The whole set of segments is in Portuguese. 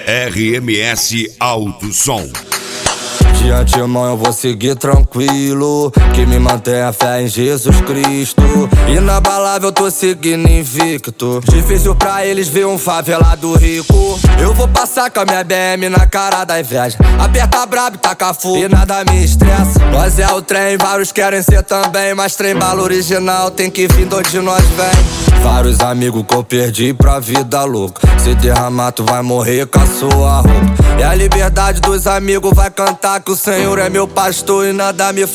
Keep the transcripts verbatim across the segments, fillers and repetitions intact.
R M S Alto Som. De antemão eu vou seguir tranquilo, que me mantém a fé em Jesus Cristo. Inabalável eu tô seguindo invicto. Difícil pra eles ver um favelado rico. Eu vou passar com a minha B M na cara da inveja. Aperta brabo e taca fogo e nada me estressa. Nós é o trem, vários querem ser também, mas trem bala original tem que vir de onde nós vem. Vários amigos que eu perdi pra vida louca. Se derramar tu vai morrer com a sua roupa. E a liberdade dos amigos vai cantar que o Senhor é meu pastor e nada me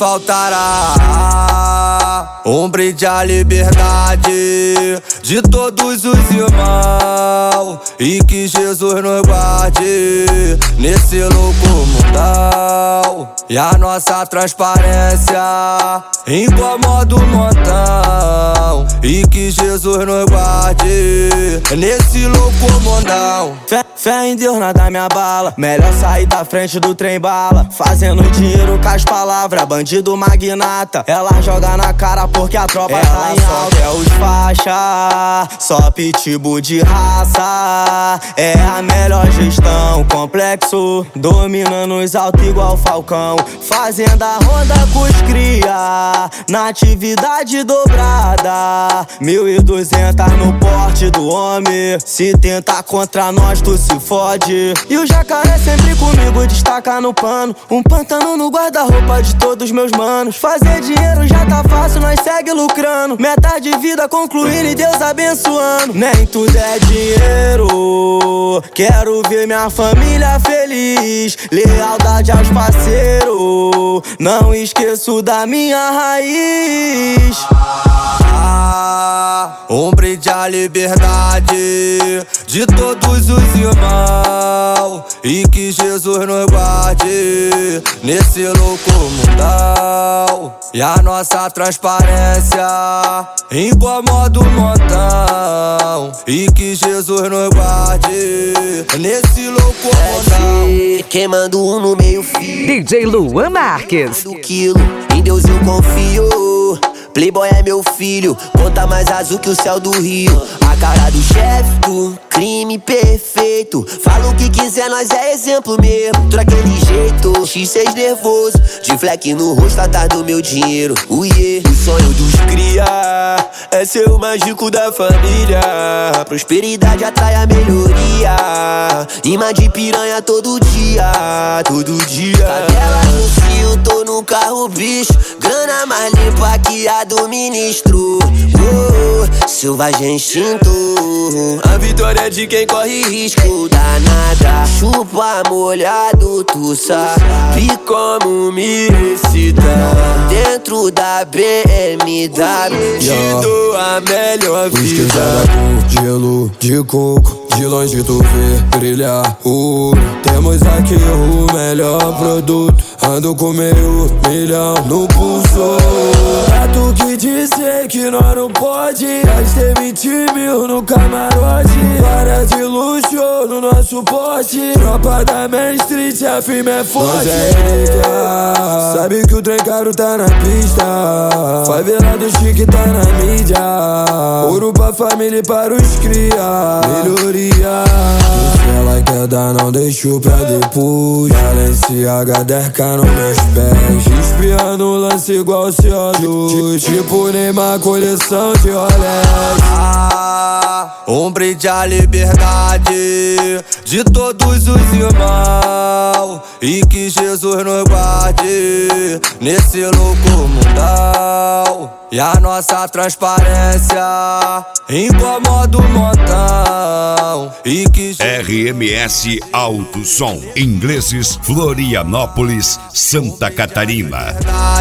faltará. Um brinde à liberdade de todos os irmãos, e que Jesus nos guarde nesse louco mundão. E a nossa transparência incomoda o montão, e que Jesus nos guarde nesse louco mundão. Fé, fé em Deus nada me abala, melhor sair da frente do trem bala. Fazendo dinheiro com as palavras, bandido magnata. Ela joga na cara porque a tropa ela tá em alta. É os faixa, só pitbull de raça. É a melhor gestão, complexo, dominando os altos igual Falcão. Fazenda ronda com os cria, na atividade dobrada. Mil e duzentas no porte do homem, se tentar contra nós tu se fode. E o jacaré sempre comigo, destaca no pano. Um pantano no guarda-roupa de todos meus manos. Fazer dinheiro já tá fácil, nós segue lucrando. Meta de vida concluindo e Deus abençoando. Nem tudo é dinheiro, quero ver minha família feliz. Lealdade aos parceiros, não esqueço da minha raiz. Um brinde à liberdade de todos os irmãos, e que Jesus nos guarde nesse louco mundão. E a nossa transparência incomoda o montão, e que Jesus nos guarde nesse louco mundão. Queimando um no meio fio, D J Luan Marques. do quilo, em Deus eu confio. Playboy é meu filho, conta mais azul que o céu do Rio. A cara do chefe do crime perfeito. Fala o que quiser, nós é exemplo mesmo. Daquele jeito, X seis nervoso, de fleck no rosto atrás do meu dinheiro. Uie, o sonho dos cria é ser o mágico da família. Prosperidade atrai a melhoria. Imã de piranha todo dia, todo dia. Cadela no fio, tô no carro, bicho. Grana mais limpa que a do ministro. Oh, selvagem instinto. A vitória é de quem corre risco. Danada, chupa molhado, tu sabe como me excitar. Dentro da B M W te dou a melhor vida. Com gelo de coco, de longe tu vê brilhar ouro. Temos aqui o melhor produto, ando com meio milhão no pulso. É tu que dizer que nós não pode. Gastei vinte mil no camarote, para de luxo no nosso pote. Tropa da Main Street, a firme é forte. É, sabe que o trem caro tá na pista. Favelado chique tá na mídia. Ouro pra família e para os cria. Melhoria. Se ela quer dar, não deixo pra depois. Balenciaga dez K nos meus pés, espiando o lance igual C O dois. Tipo Neymar, coleção de Rolex. Um brinde à liberdade de todos os irmãos, e que Jesus nos guarde nesse louco mundão. E a nossa transparência incomoda o montão, e que R M S Alto Som. Ingleses, Florianópolis, Santa Catarina.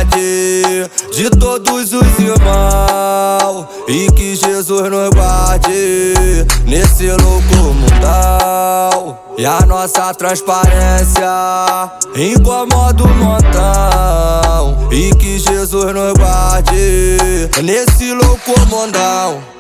De todos os irmãos, e que Jesus nos guarde nesse louco mundão. E a nossa transparência incomoda o montão, e que Jesus nos guarde nesse louco mundão.